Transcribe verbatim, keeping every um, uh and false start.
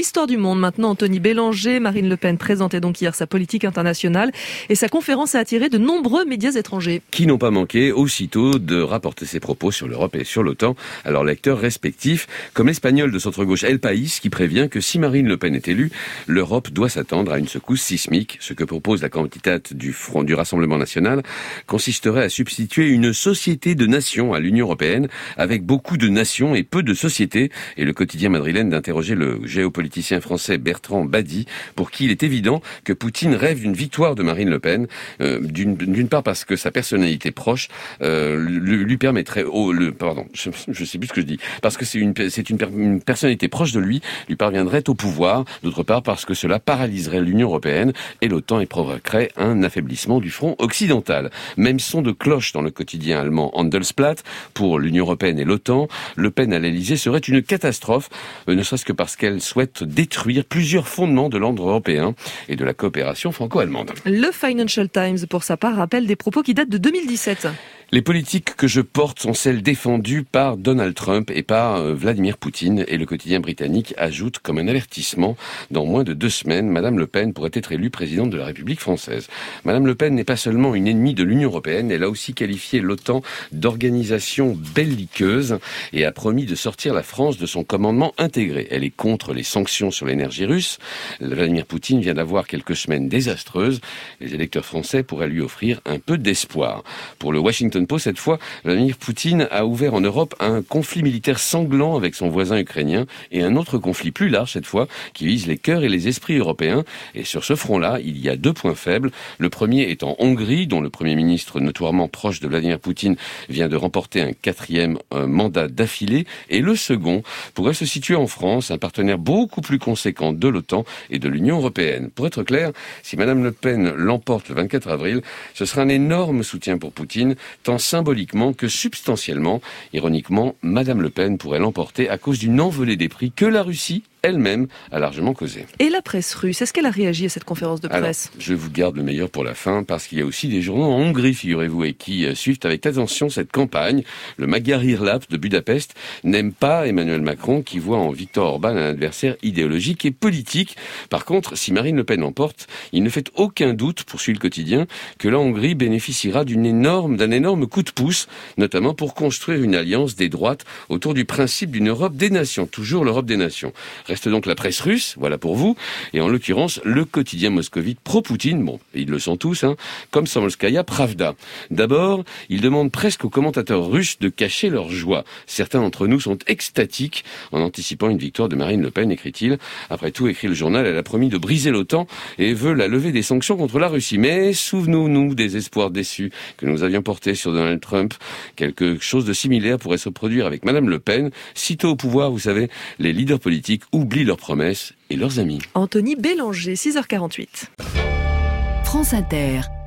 l'histoire du monde maintenant. Anthony Bélanger, Marine Le Pen présentait donc hier sa politique internationale et sa conférence a attiré de nombreux médias étrangers. Qui n'ont pas manqué aussitôt de rapporter ses propos sur l'Europe et sur l'OTAN à leurs lecteurs respectifs, comme l'espagnol de centre-gauche El País qui prévient que si Marine Le Pen est élue, l'Europe doit s'attendre à une secousse sismique. Ce que propose la candidate du Front du Rassemblement National consisterait à substituer une société de nations à l'Union européenne avec beaucoup de nations et peu de sociétés. Et le quotidien madrilène d'interroger le géopoliticien français Bertrand Badi, pour qui il est évident que Poutine rêve d'une victoire de Marine Le Pen, euh, d'une, d'une part parce que sa personnalité proche euh, lui, lui permettrait, oh, le, pardon, je, je sais plus ce que je dis, parce que c'est une, c'est une, une personnalité proche de lui, lui parviendrait au pouvoir, d'autre part parce que cela paralyserait l'Union européenne et l'OTAN et provoquerait un affaiblissement du front occidental. Même son de cloche dans le quotidien allemand Handelsblatt, pour l'Union européenne et l'OTAN, Le Pen à l'Elysée serait une catastrophe, euh, ne serait-ce que parce qu'elle souhaite détruire plusieurs fondements de l'ordre européen et de la coopération franco-allemande. Le Financial Times, pour sa part, rappelle des propos qui datent de deux mille dix-sept. Les politiques que je porte sont celles défendues par Donald Trump et par euh, Vladimir Poutine. Et le quotidien britannique ajoute comme un avertissement, dans moins de deux semaines, Madame Le Pen pourrait être élue présidente de la République française. Madame Le Pen n'est pas seulement une ennemie de l'Union européenne, elle a aussi qualifié l'OTAN d'organisation belliqueuse et a promis de sortir la France de son commandement intégré. Elle est contre les sanctions sur l'énergie russe. Vladimir Poutine vient d'avoir quelques semaines désastreuses. Les électeurs français pourraient lui offrir un peu d'espoir. Pour le Washington Post, cette fois, Vladimir Poutine a ouvert en Europe un conflit militaire sanglant avec son voisin ukrainien et un autre conflit plus large cette fois qui vise les cœurs et les esprits européens. Et sur ce front-là, il y a deux points faibles. Le premier est en Hongrie, dont le Premier ministre notoirement proche de Vladimir Poutine vient de remporter un quatrième euh, mandat d'affilée. Et le second pourrait se situer en France, un partenaire beaucoup plus conséquent de l'OTAN et de l'Union européenne. Pour être clair, si Madame Le Pen l'emporte le vingt-quatre avril, ce sera un énorme soutien pour Poutine, tant symboliquement que substantiellement. Ironiquement, Madame Le Pen pourrait l'emporter à cause d'une envolée des prix que la Russie elle-même a largement causé. Et la presse russe, est-ce qu'elle a réagi à cette conférence de presse ? Alors, je vous garde le meilleur pour la fin, parce qu'il y a aussi des journaux en Hongrie, figurez-vous, et qui euh, suivent avec attention cette campagne. Le Magyar Hírlap de Budapest n'aime pas Emmanuel Macron, qui voit en Viktor Orban un adversaire idéologique et politique. Par contre, si Marine Le Pen l'emporte, il ne fait aucun doute, poursuit le quotidien, que la Hongrie bénéficiera d'une énorme, d'un énorme coup de pouce, notamment pour construire une alliance des droites autour du principe d'une Europe des nations, toujours l'Europe des nations. Reste donc la presse russe, voilà pour vous, et en l'occurrence le quotidien moscovite pro-Poutine, bon, ils le sont tous, hein, comme Samolskaya Pravda. D'abord, ils demandent presque aux commentateurs russes de cacher leur joie. Certains d'entre nous sont extatiques en anticipant une victoire de Marine Le Pen, écrit-il. Après tout, écrit le journal, elle a promis de briser l'OTAN et veut la levée des sanctions contre la Russie. Mais souvenons-nous des espoirs déçus que nous avions portés sur Donald Trump. Quelque chose de similaire pourrait se produire avec Madame Le Pen. Sitôt au pouvoir, vous savez, les leaders politiques oublient leurs promesses et leurs amis. Anthony Bélanger, six heures quarante-huit. France Inter.